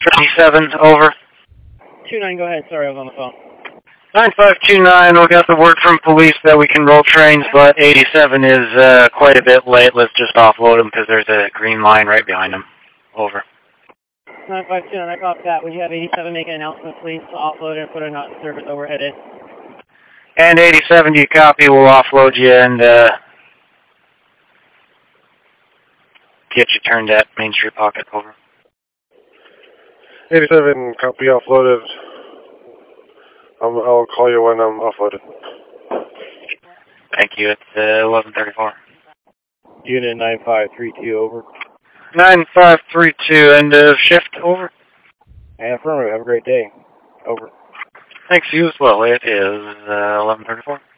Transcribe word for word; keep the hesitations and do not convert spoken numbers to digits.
twenty-seven, over. two nine, go ahead. Sorry, I was on the phone. nine five two nine, we got the word from police that we can roll trains, but eighty-seven is uh, quite a bit late. Let's just offload him because there's a green line right behind him. Over. nine five two nine, I copy that. Would you have eighty-seven make an announcement, please, to offload and put a not service overhead in? And eighty-seven, do you copy? We'll offload you and uh, get you turned at Main Street Pocket. Over. eighty-seven, copy offloaded. Um, I'll call you when I'm offloaded. Thank you. It's uh, eleven thirty-four. Unit nine five three two, over. nine five three two, end of shift. Over. And affirmative. Have a great day. Over. Thanks, you as well. It is uh, eleven thirty-four.